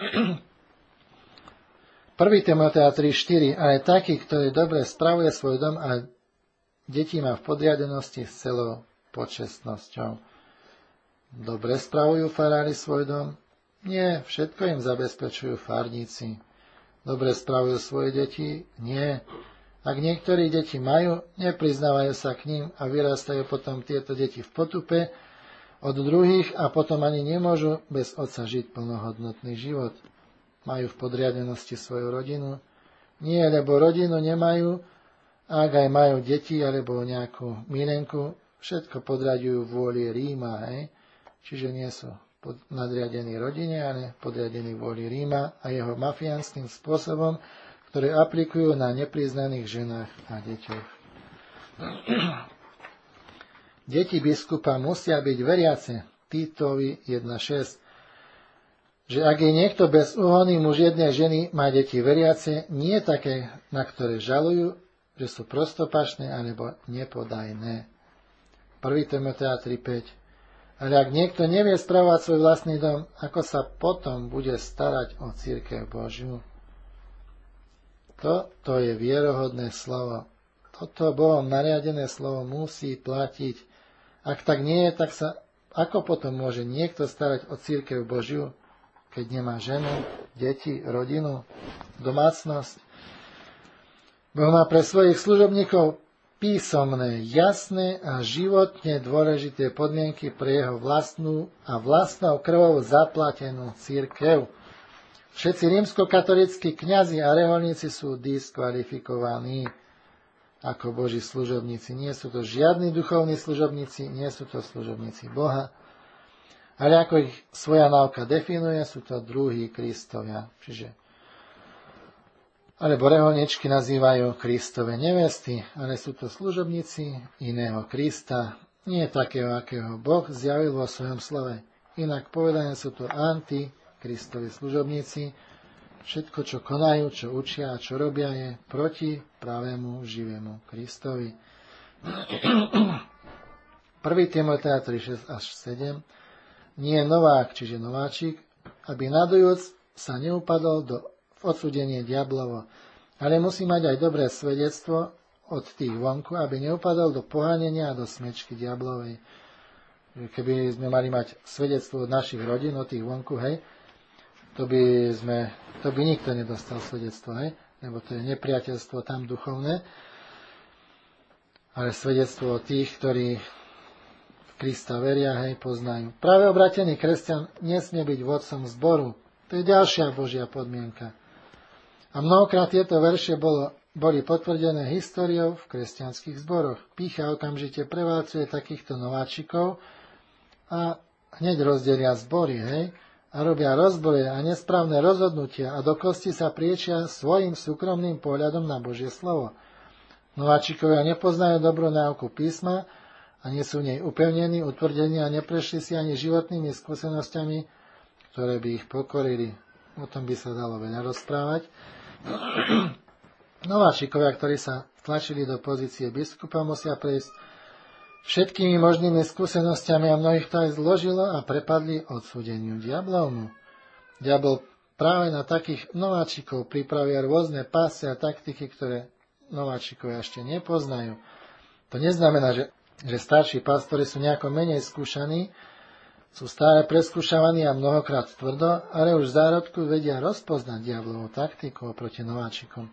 prvá Timotea tri štyri, ale taký, ktorý dobre spravuje svoj dom a deti má v podriadenosti s celou počestnosťou. Dobre spravujú farári svoj dom? Nie, všetko im zabezpečujú farníci. Dobre spravujú svoje deti? Nie. Ak niektorí deti majú, nepriznávajú sa k ním a vyrastajú potom tieto deti v potupe od druhých a potom ani nemôžu bez otca žiť plnohodnotný život. Majú v podriadenosti svoju rodinu? Nie, lebo rodinu nemajú, a ak aj majú deti alebo nejakú milenku, všetko podraďujú vôli Ríma, hej? Čiže nie sú nadriadení rodine, ale podriadení vôli Ríma a jeho mafiánskym spôsobom, ktoré aplikujú na nepriznaných ženách a deťoch. Deti biskupa musia byť veriace. Týtovi jedna šesť. Že ak je niekto bezúhonný muž jednej ženy, má deti veriace, nie také, na ktoré žalujú, že sú prostopašné alebo nepodajné. prvá Timotea tri päť. Ale ak niekto nevie spravovať svoj vlastný dom, ako sa potom bude starať o cirkev Božiu? Toto je vierohodné slovo. Toto Bohom nariadené slovo musí platiť. Ak tak nie je, tak sa ako potom môže niekto starať o cirkev Božiu, keď nemá ženu, deti, rodinu, domácnosť? Boh má pre svojich služobníkov písomné, jasné a životne dôležité podmienky pre jeho vlastnú a vlastnou krvou zaplatenú cirkev. Všetci rímskokatolícki kňazi a reholníci sú diskvalifikovaní ako Boží služobníci. Nie sú to žiadni duchovní služobníci, nie sú to služobníci Boha, ale ako ich svoja náuka definuje, sú to druhí Kristovia. Čiže alebo reholničky nazývajú Kristove nevesty, ale sú to služobníci iného Krista, nie takého, akého Boh zjavil vo svojom slove. Inak povedané sú to anti-Kristovi služobníci. Všetko, čo konajú, čo učia a čo robia, je proti pravému živému Kristovi. prvá Timotea tri šesť až sedem. Nie novák, čiže nováčik, aby nadujúc sa neupadol do odsúdenie diablovo, ale musí mať aj dobré svedectvo od tých vonku, aby neupadol do pohanenia a do smečky diablovej. Keby sme mali mať svedectvo od našich rodín, od tých vonku, hej, to by, sme, to by nikto nedostal svedectvo, hej, lebo to je nepriateľstvo tam duchovné, ale svedectvo od tých, ktorí v Krista veria, hej, poznajú. Práve obratený kresťan nesmie byť vodcom zboru. To je ďalšia Božia podmienka. A mnohokrát tieto verše bolo, boli potvrdené históriou v kresťanských zboroch. Pýcha okamžite prevádzuje takýchto nováčikov a hneď rozdelia zbory, hej, a robia rozboje a nesprávne rozhodnutia a do kosti sa priečia svojim súkromným pohľadom na Božie slovo. Nováčikovia nepoznajú dobrú náuku písma a nie sú v nej upevnení, utvrdení a neprešli si ani životnými skúsenosťami, ktoré by ich pokorili. O tom by sa dalo veľa rozprávať. Nováčikovia, ktorí sa tlačili do pozície biskupa, musia prejsť všetkými možnými skúsenosťami a mnohých to aj zložilo a prepadli odsúdeniu diablovmu. Diabol práve na takých nováčikov pripravia rôzne pásy a taktiky, ktoré nováčikovia ešte nepoznajú. To neznamená, že, že starší pastori sú nejako menej skúšaní, sú stále preskúšavaní a mnohokrát tvrdo, ale už v zárodku vedia rozpoznať diablovú taktiku oproti nováčikom.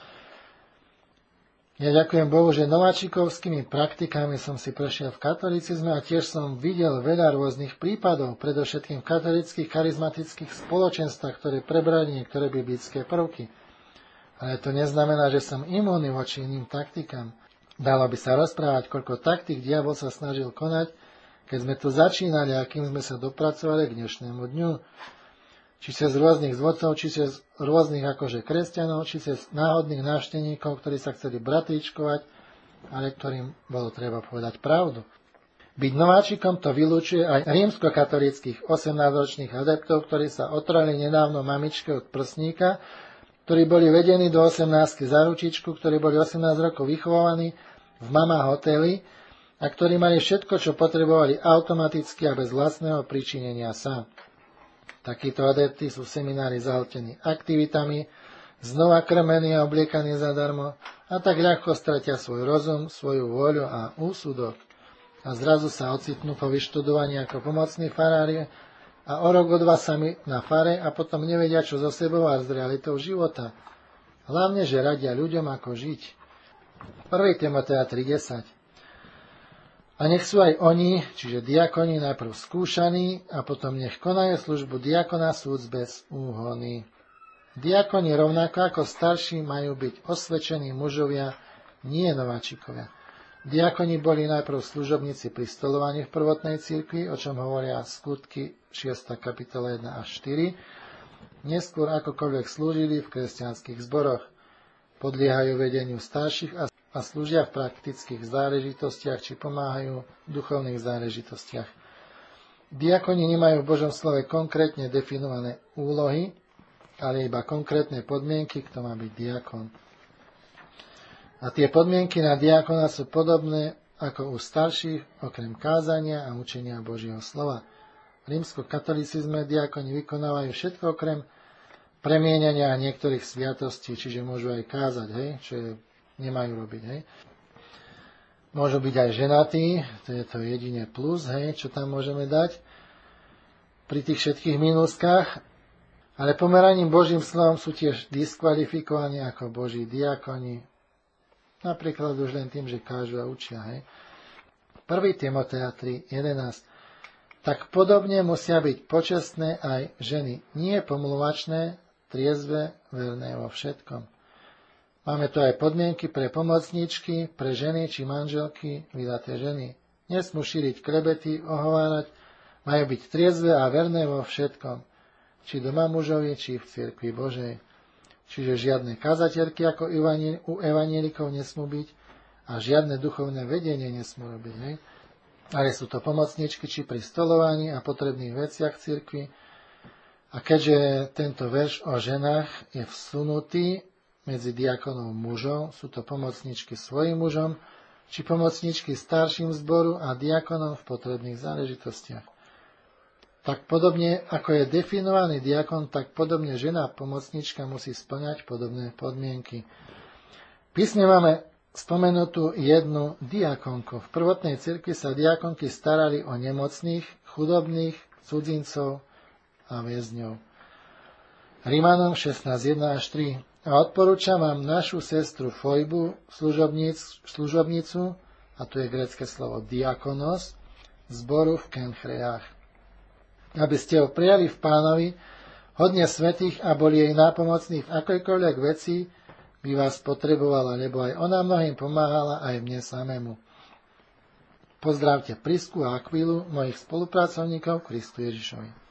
Ja ďakujem Bohu, že nováčikovskými praktikami som si prešiel v katolicizme a tiež som videl veľa rôznych prípadov, predovšetkým v katolických charizmatických spoločenstvách, ktoré prebrali niektoré biblické prvky. Ale to neznamená, že som imúnny voči iným taktikám. Dalo by sa rozprávať, koľko taktik diabol sa snažil konať, keď sme tu začínali a kým sme sa dopracovali k dnešnému dňu. či cez rôznych zvodcov, či cez rôznych akože kresťanov, či cez náhodných návštevníkov, ktorí sa chceli bratričkovať, ale ktorým bolo treba povedať pravdu. Byť nováčikom to vylúčuje aj rímskokatolíckych osemnásťročných adeptov, ktorí sa otrali nedávno mamičke od prsníka, ktorí boli vedení do osemnástky za ručičku, ktorí boli osemnásť rokov vychovaní v mama hoteli a ktorí mali všetko, čo potrebovali automaticky a bez vlastného pričinenia sa. Takíto adepti sú v seminári zahltení aktivitami, znova krmení a obliekaní zadarmo a tak ľahko stratia svoj rozum, svoju vôľu a úsudok. A zrazu sa ocitnú po vyštudovaní ako pomocní farári a o rok o dva sami na fare a potom nevedia, čo so sebou a s realitou života. Hlavne, že radia ľuďom, ako žiť. prvý. Timoteja tri desať. A nech sú aj oni, čiže diakoni, najprv skúšaní a potom nech konajú službu diakona súc bez úhony. Diakoni rovnako ako starší majú byť osvedčení mužovia, nie nováčikovia. Diakoni boli najprv služobníci pri stolovaní v prvotnej cirkvi, o čom hovoria Skutky šiesta kapitola jeden až štyri. Neskôr akokoľvek slúžili v kresťanských zboroch. Podliehajú vedeniu starších a a slúžia v praktických záležitostiach či pomáhajú v duchovných záležitostiach. Diakoni nemajú v Božom slove konkrétne definované úlohy, ale iba konkrétne podmienky, kto má byť diakon. A tie podmienky na diakona sú podobné ako u starších, okrem kázania a učenia Božieho slova. V rímskokatolicizme diakoni vykonávajú všetko okrem premieňania niektorých sviatostí, čiže môžu aj kázať, hej, čo je nemajú robiť, hej. Môžu byť aj ženatí, to je to jedine plus, hej, čo tam môžeme dať pri tých všetkých mínuskách, ale pomeraním Božím slovom sú tiež diskvalifikovaní ako Boží diakoni, napríklad už len tým, že kážu a učia, hej. prvý. Timoteja tri jedenásť. Tak podobne musia byť počestné aj ženy, nie pomluvačné, triezve, verné vo všetkom. Máme tu aj podmienky pre pomocníčky, pre ženy či manželky, vydaté ženy. Nesmú šíriť klebety, ohovárať, majú byť triezve a verné vo všetkom, či doma mužovi, či v cirkvi Božej. Čiže žiadne kazateľky ako u evanielikov nesmú byť a žiadne duchovné vedenie nesmú robiť. Hej? Ale sú to pomocníčky či pri stolovaní a potrebných veciach v cirkvi. A keďže tento verš o ženách je vsunutý medzi diakonov mužov, sú to pomocničky svojim mužom, či pomocničky starším zboru a diakonom v potrebných záležitostiach. Tak podobne, ako je definovaný diakon, tak podobne žena pomocnička musí spĺňať podobné podmienky. V písme máme spomenutú jednu diakonku. V prvotnej cirkvi sa diakonky starali o nemocných, chudobných, cudzincov a väzňov. Rimanom šestnásť jeden až tri. A odporúčam vám našu sestru Fojbu, služobnicu, a tu je grécke slovo diakonos, zboru v Kenchreách. Aby ste ho prijali v Pánovi, hodne svätých a boli jej nápomocní v akojkoľvek veci by vás potrebovala, lebo aj ona mnohým pomáhala, aj mne samému. Pozdravte Prisku a Akvilu, mojich spolupracovníkov Kristu Ježišovi.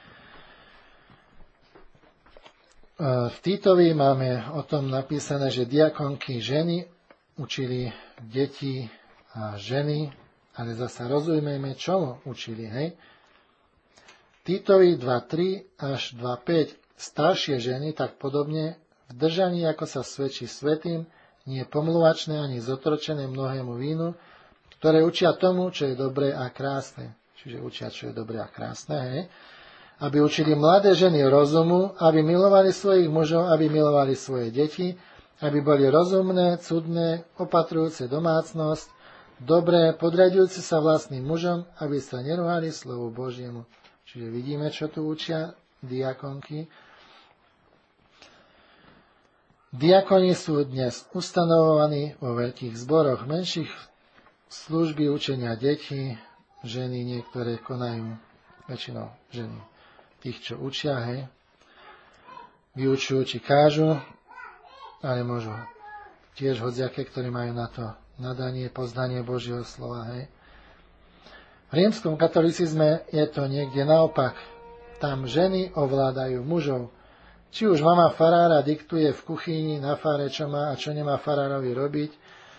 V Týtovi máme o tom napísané, že diakonky ženy učili deti a ženy, ale zasa rozumejme, čomu učili, hej. Týtovi dva tri až dva päť. Staršie ženy tak podobne v držaní, ako sa svedčí svätým, nie pomluvačné ani zotročené mnohému vínu, ktoré učia tomu, čo je dobré a krásne. Čiže učia, čo je dobré a krásne, hej. Aby učili mladé ženy rozumu, aby milovali svojich mužov, aby milovali svoje deti, aby boli rozumné, cudné, opatrujúce domácnosť, dobré, podriadujúce sa vlastným mužom, aby sa neruhali slovu Božiemu. Čiže vidíme, čo tu učia diakonky. Diakoni sú dnes ustanovovaní vo veľkých zboroch, menších služby učenia detí, ženy niektoré konajú, väčšinou ženy. Tých, čo učia, hej, vyučujú, či kážu, ale môžu tiež hociaké, ktorí majú na to nadanie, poznanie Božieho slova, hej. V rímskom katolicizme je to niekde naopak. tam ženy ovládajú mužov. Či už mama farára diktuje v kuchyni na fare, čo má a čo nemá farárovi robiť,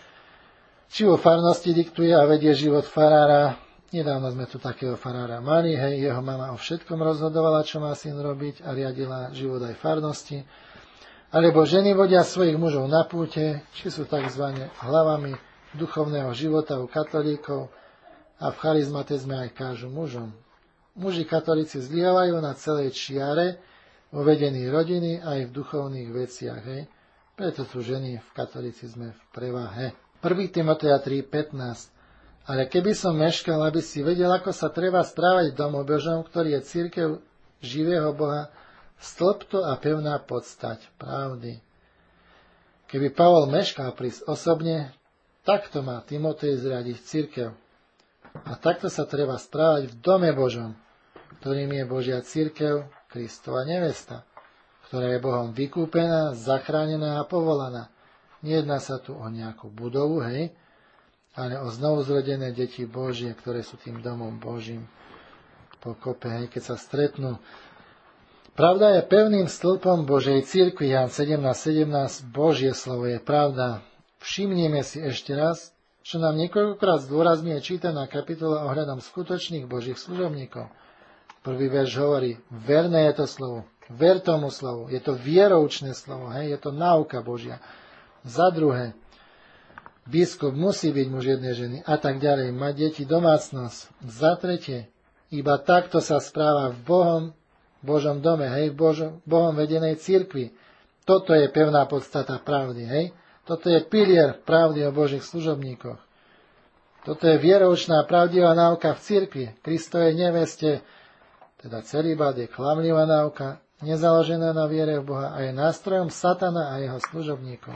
či vo farnosti diktuje a vedie život farára. Nedávno sme tu takého farára mali, hej, jeho mama o všetkom rozhodovala, čo má syn robiť a riadila život aj farnosti. Alebo ženy vodia svojich mužov na púte, či sú tzv. Hlavami duchovného života u katolíkov a v charizmatizme aj kážu mužom. Muži katolíci zlyhávajú na celej čiare vo vedení rodiny aj v duchovných veciach. Hej. Preto sú ženy v katolicizme v prevahe. prvý. Timoteja tri pätnásť. Ale keby som meškal, aby si vedel, ako sa treba správať v domu Božom, ktorý je cirkev živého Boha, stĺp to a pevná podstať pravdy. Keby Pavol meškal prísť osobne, takto má Timotej zriadiť cirkev. A takto sa treba správať v dome Božom, ktorým je Božia cirkev, Kristova nevesta, ktorá je Bohom vykúpená, zachránená a povolaná. Nejedná sa tu o nejakú budovu, hej, ale o znovuzrodené deti Božie, ktoré sú tým domom Božím pokope, hej, keď sa stretnú. Pravda je pevným stĺpom Božej cirkvi, Ján sedemnásť sedemnásť, Božie slovo je pravda. Všimnime si ešte raz, čo nám niekoľkokrát zdôrazňuje čítaná kapitola ohľadom skutočných Božích služobníkov. Prvý verš hovorí, verné je to slovo, ver tomu slovu, je to vieroučné slovo, hej, je to náuka Božia. Za druhé, biskup musí byť muž jednej ženy a tak ďalej, mať deti, domácnosť. Za tretie, iba takto sa správa v Bohom, Božom dome, hej, v Božom, Bohom vedenej cirkvi. Toto je pevná podstata pravdy, hej. Toto je pilier pravdy o Božích služobníkoch. Toto je vieroučná pravdivá náuka v cirkvi. Kristovej neveste, teda celibát je klamlivá náuka, nezaložená na viere v Boha a je nástrojom satana a jeho služobníkov.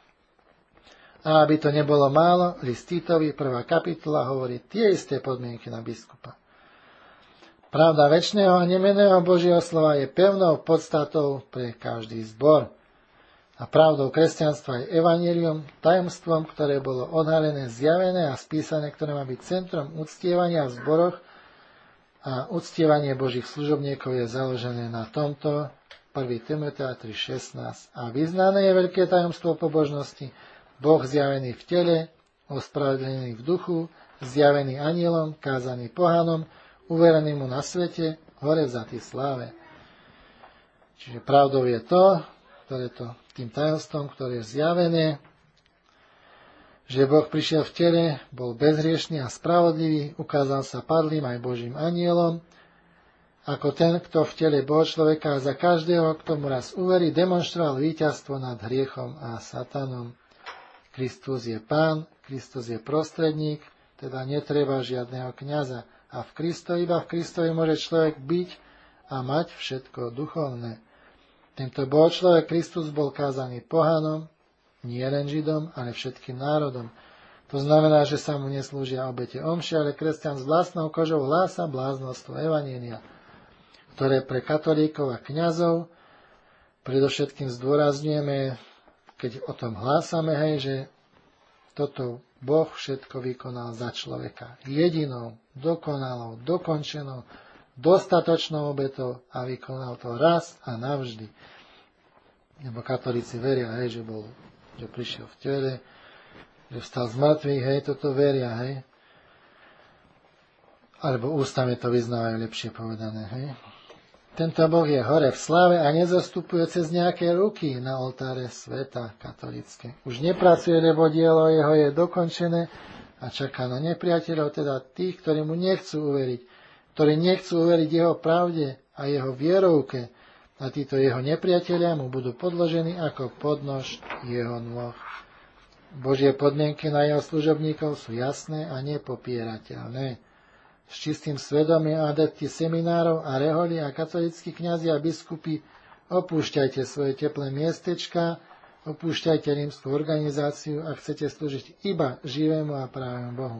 A aby to nebolo málo, list Titovi, prvá kapitola, hovorí tie isté podmienky na biskupa. Pravda večného a nemenného Božieho slova je pevnou podstatou pre každý zbor. A pravdou kresťanstva je evanjelium, tajomstvom, ktoré bolo odhalené, zjavené a spísané, ktoré má byť centrom uctievania v zboroch, a uctievanie Božích služobníkov je založené na tomto, prvý. Timoteja tri šestnásť. A vyznané je veľké tajomstvo pobožnosti, Boh zjavený v tele, ospravedlený v duchu, zjavený anielom, kázaný pohanom, uverený mu na svete, hore vzatý sláve. Čiže pravdou je to, ktoré to tým tajomstvom, ktoré je zjavené, že Boh prišiel v tele, bol bezhriešný a spravodlivý, ukázal sa padlým aj Božím anielom, ako ten, kto v tele bol človeka a za každého, kto mu raz uverí, demonstroval víťazstvo nad hriechom a satanom. Kristus je Pán, Kristus je prostredník, teda netreba žiadneho kňaza. A v Kristovi, iba v Kristovi môže človek byť a mať všetko duchovné. Tento bol človek, Kristus, bol kázaný pohanom, nie len Židom, ale všetkým národom. To znamená, že sa mu neslúžia obete omše, ale kresťan s vlastnou kožou hlása bláznostvo evanjelia, ktoré pre katolíkov a kňazov predovšetkým zdôrazňujeme, keď o tom hlásame, hej, že toto Boh všetko vykonal za človeka. Jedinou, dokonalou, dokončenou, dostatočnou obetou a vykonal to raz a navždy. Lebo katolíci veria, hej, že bol, že prišiel v tele, že vstal z mŕtvych, hej, toto veria, hej. Alebo ústami to vyznávajú, lepšie povedané, hej. Tento Boh je hore v sláve a nezostupuje cez nejaké ruky na oltáre sveta katolícke. Už nepracuje, lebo dielo jeho je dokončené a čaká na nepriateľov, teda tých, ktorí mu nechcú uveriť, ktorí nechcú uveriť jeho pravde a jeho vierovke. A títo jeho nepriatelia mu budú podložení ako podnož jeho nôh. Božie podmienky na jeho služobníkov sú jasné a nepopierateľné. S čistým svedomím adepti seminárov a reholi a katolícki kňazi a biskupy, opúšťajte svoje teplé miestečka, opúšťajte rímsku organizáciu a chcete slúžiť iba živému a pravému Bohu.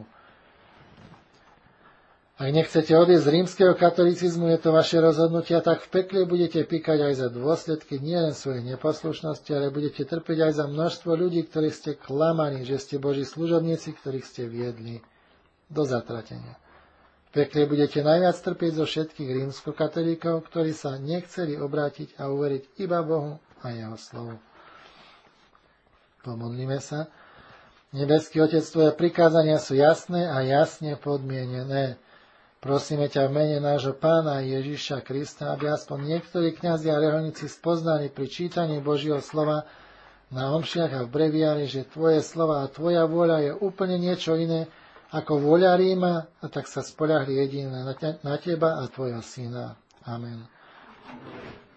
Ak nechcete odísť z rímskeho katolicizmu, je to vaše rozhodnutie, tak v pekle budete píkať aj za dôsledky nielen svojej neposlušnosti, ale budete trpeť aj za množstvo ľudí, ktorých ste klamali, že ste Boží služobníci, ktorých ste viedli do zatratenia. V pekle budete najviac trpieť zo všetkých rímskokatolíkov, ktorí sa nechceli obrátiť a uveriť iba Bohu a jeho slovu. Pomodlíme sa. Nebeský Otec, tvoje prikázania sú jasné a jasne podmienené. Prosíme ťa v mene nášho Pána Ježiša Krista, aby aspoň niektorí kňazi a reholníci spoznali pri čítaní Božieho slova na omšiach a v breviári, že tvoje slova a tvoja vôľa je úplne niečo iné ako vôľa Ríma, a tak sa spoľahli jedine na teba a tvojho syna. Amen.